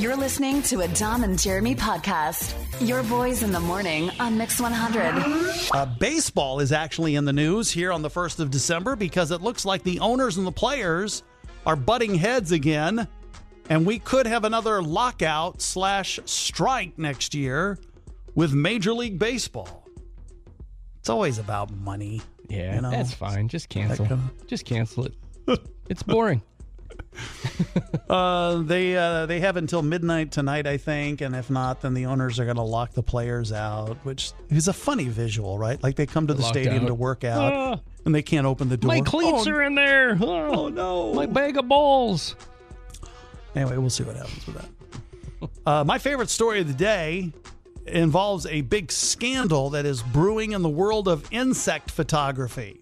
You're listening to a Dom and Jeremy podcast. Your boys in the morning on Mix 100. Baseball is actually in the news here on the 1st of December because it looks like the owners and the players are butting heads again, and we could have another lockout/strike next year with Major League Baseball. It's always about money. Yeah, that's fine. Just cancel. Just cancel it. It's boring. They have until midnight tonight, I think, and if not, then the owners are going to lock the players out, which is a funny visual, right? Like they come to the stadium to work out, and they can't open the door. My cleats are in there. Oh, no. My bag of balls. Anyway, we'll see what happens with that. My favorite story of the day involves a big scandal that is brewing in the world of insect photography.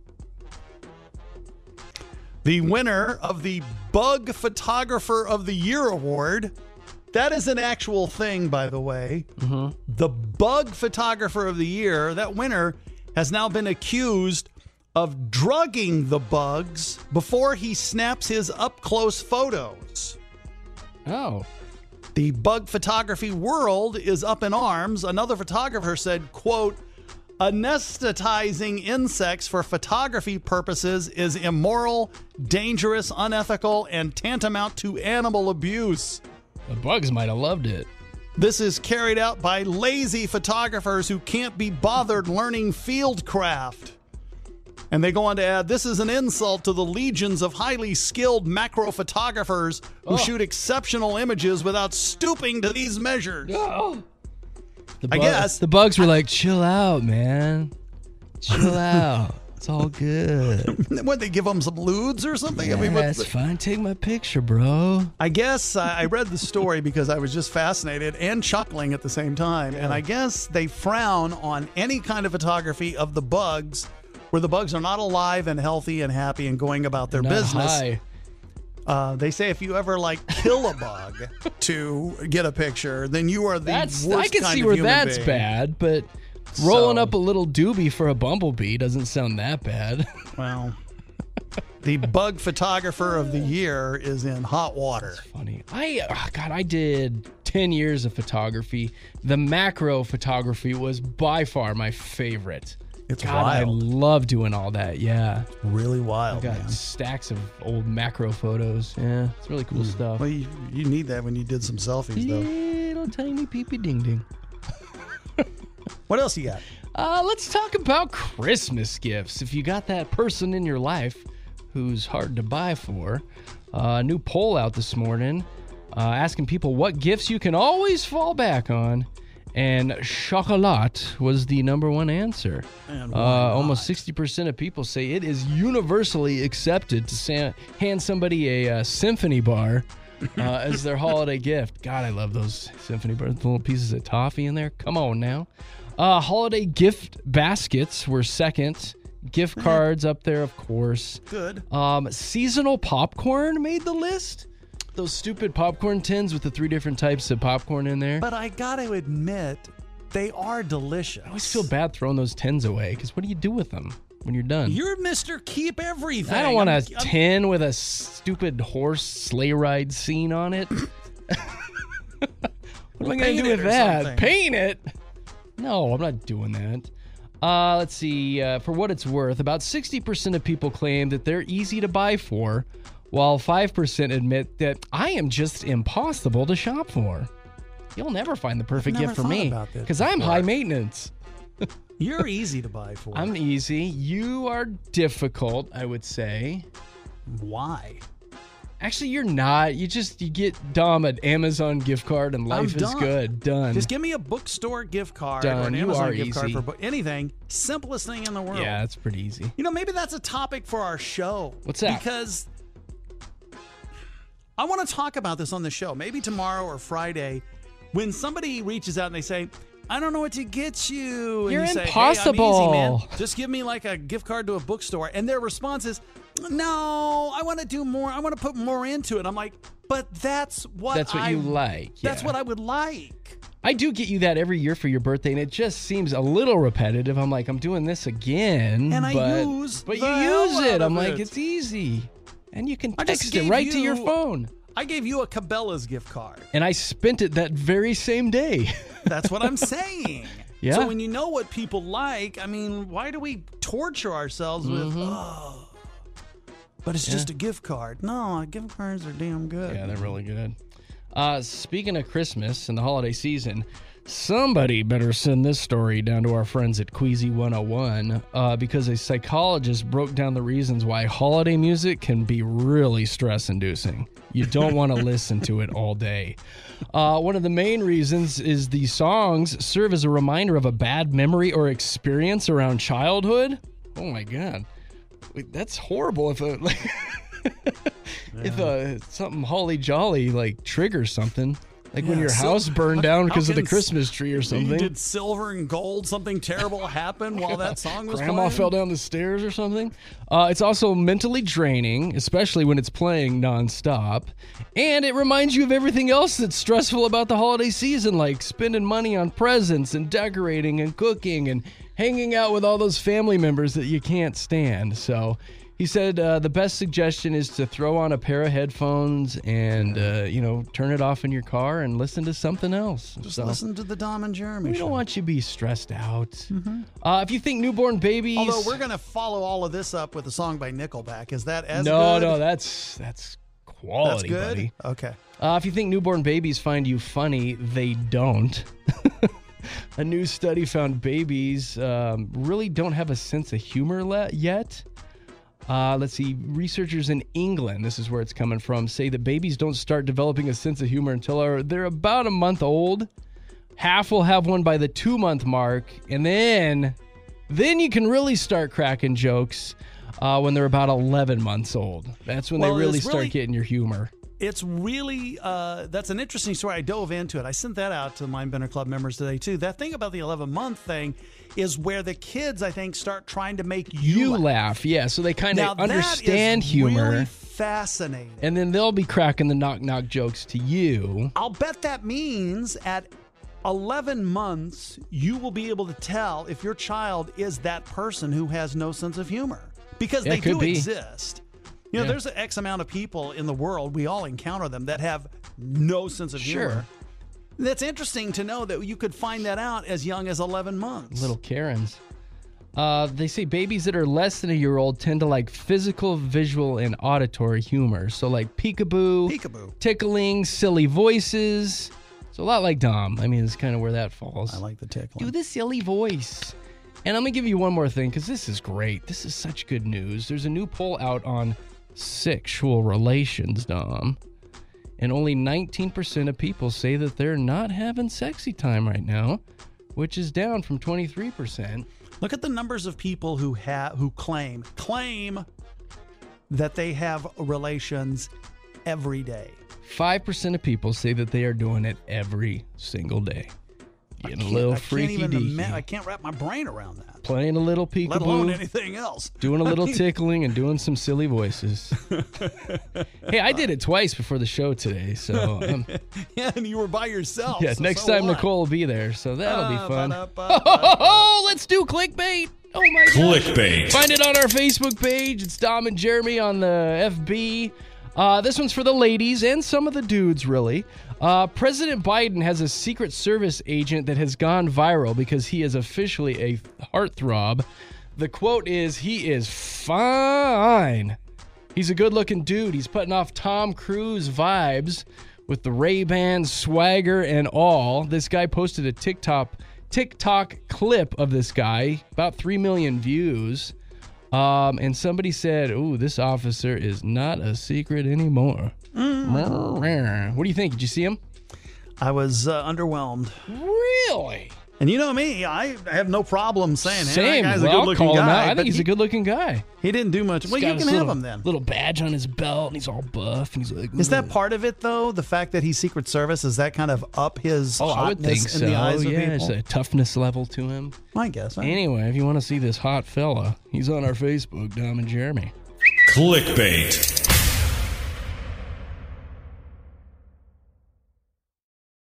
The winner of the Bug Photographer of the Year award, that is an actual thing, by the way. Mm-hmm. The Bug Photographer of the Year, that winner has now been accused of drugging the bugs before he snaps his up-close photos. Oh. The bug photography world is up in arms. Another photographer said, quote, anesthetizing insects for photography purposes is immoral, dangerous, unethical, and tantamount to animal abuse. The bugs might have loved it. This is carried out by lazy photographers who can't be bothered learning fieldcraft. And they go on to add, this is an insult to the legions of highly skilled macro photographers who shoot exceptional images without stooping to these measures. Oh. I guess. The bugs were like, chill out, man. Chill out. It's all good. What, they give them some lewds or something? Yeah, I mean, that's fine. Take my picture, bro. I guess I read the story because I was just fascinated and chuckling at the same time. Yeah. And I guess they frown on any kind of photography of the bugs where the bugs are not alive and healthy and happy and going about their business. High. They say if you ever kill a bug to get a picture, then you are the worst I can kind see of where human that's being. Bad, but rolling up a little doobie for a bumblebee doesn't sound that bad. Well, the Bug Photographer of the Year is in hot water. That's funny. I did 10 years of photography. The macro photography was by far my favorite. It's wild. I love doing all that. Yeah, really wild. I got stacks of old macro photos. Yeah, it's really cool stuff. Well, you need that when you did some selfies, though. Little tiny peepee ding ding. What else you got? Let's talk about Christmas gifts. If you got that person in your life who's hard to buy for, a new poll out this morning asking people what gifts you can always fall back on. And chocolat was the number one answer. Almost 60% of people say it is universally accepted to hand somebody a symphony bar as their holiday gift. God, I love those symphony bars, the little pieces of toffee in there. Come on now. Holiday gift baskets were second. Gift cards up there, of course. Good. Seasonal popcorn made the list. Those stupid popcorn tins with the 3 different types of popcorn in there. But I gotta admit, they are delicious. I always feel bad throwing those tins away, because what do you do with them when you're done? You're Mr. Keep Everything. I don't want a tin with a stupid horse sleigh ride scene on it. What am I going to do with that? Something. Paint it? No, I'm not doing that. Let's see. For what it's worth, about 60% of people claim that they're easy to buy for, while 5% admit that I am just impossible to shop for. You'll never find the perfect gift for me because I'm high maintenance. You're easy to buy for. I'm easy. You are difficult, I would say. Why? Actually, you're not. You get Dom an Amazon gift card and life is good. Done. Just give me a bookstore gift card Done. or an You Amazon are gift card easy. for anything. Simplest thing in the world. Yeah, that's pretty easy. You know, maybe that's a topic for our show. What's that? Because I want to talk about this on the show. Maybe tomorrow or Friday when somebody reaches out and they say, I don't know what to get you. And You're you say, impossible. Hey, I'm easy, man. Just give me like a gift card to a bookstore. And their response is, no, I want to do more. I want to put more into it. I'm like, but that's what you like. That's Yeah. what I would like. I do get you that every year for your birthday, and it just seems a little repetitive. I'm like, I'm doing this again. And But you use it. I'm like, it's easy. And you can text it right to your phone. I gave you a Cabela's gift card. And I spent it that very same day. That's what I'm saying. Yeah. So when you know what people like, I mean, why do we torture ourselves with, but it's just a gift card? No, gift cards are damn good. Yeah, they're really good. Speaking of Christmas and the holiday season, somebody better send this story down to our friends at Queasy 101 because a psychologist broke down the reasons why holiday music can be really stress-inducing. You don't want to listen to it all day. One of the main reasons is the songs serve as a reminder of a bad memory or experience around childhood. Oh my God. Wait, that's horrible if something holly jolly like triggers something. Like when your house burned down because of the Christmas tree or something. Did silver and gold something terrible happen while that song was Grandma playing? fell down the stairs or something. It's also mentally draining, especially when it's playing nonstop. And it reminds you of everything else that's stressful about the holiday season, like spending money on presents and decorating and cooking and hanging out with all those family members that you can't stand. So he said the best suggestion is to throw on a pair of headphones and, turn it off in your car and listen to something else. Just listen to the Dom and Jeremy We show. don't want you to be stressed out. If you think newborn babies... Although we're going to follow all of this up with a song by Nickelback. Is that as good? No, that's quality, That's good? buddy. Okay. If you think newborn babies find you funny, they don't. A new study found babies really don't have a sense of humor yet. Let's see. Researchers in England, this is where it's coming from, say that babies don't start developing a sense of humor until they're about a month old. Half will have one by the 2-month mark. And then you can really start cracking jokes when they're about 11 months old. That's when they really start getting your humor. It's really, that's an interesting story. I dove into it. I sent that out to the Mindbender Club members today, too. That thing about the 11-month thing is where the kids, I think, start trying to make you laugh. Yeah, so they kind of understand that is humor. Really fascinating. And then they'll be cracking the knock-knock jokes to you. I'll bet that means at 11 months, you will be able to tell if your child is that person who has no sense of humor. Because they do exist. You know, there's an X amount of people in the world, we all encounter them, that have no sense of humor. That's interesting to know that you could find that out as young as 11 months. Little Karens. They say babies that are less than a year old tend to like physical, visual, and auditory humor. So like peekaboo, tickling, silly voices. So a lot like Dom. I mean, it's kind of where that falls. I like the tickling. Do the silly voice. And I'm going to give you one more thing because this is great. This is such good news. There's a new poll out on sexual relations, Dom. And only 19% of people say that they're not having sexy time right now, which is down from 23%. Look at the numbers of people who claim that they have relations every day. 5% of people say that they are doing it every single day. Getting a little freaky deaky. I can't wrap my brain around that. Playing a little peekaboo. Let alone anything else. Doing a little tickling and doing some silly voices. Hey, I did it twice before the show today, so... yeah, and you were by yourself. Yeah, so next time Nicole will be there, so that'll be fun. Let's do clickbait. Oh my God. Clickbait. Find it on our Facebook page. It's Dom and Jeremy on the FB. This one's for the ladies and some of the dudes, really. President Biden has a Secret Service agent that has gone viral because he is officially a heartthrob. The quote is, he is fine. He's a good-looking dude. He's putting off Tom Cruise vibes with the Ray-Ban swagger and all. This guy posted a TikTok clip of this guy, about 3 million views. And somebody said, ooh, this officer is not a secret anymore. What do you think? Did you see him? I was underwhelmed. Really? And you know me, I have no problem saying, Same. That guy's a good-looking guy. I think he's a good-looking guy. He didn't do much. Well, you can have him then. Little badge on his belt, and he's all buff, and he's like... Is that part of it, though? The fact that he's Secret Service, is that kind of up his hotness I would think in the eyes of people? There's a toughness level to him. I guess. Anyway, if you want to see this hot fella, he's on our Facebook, Dom and Jeremy. Clickbait.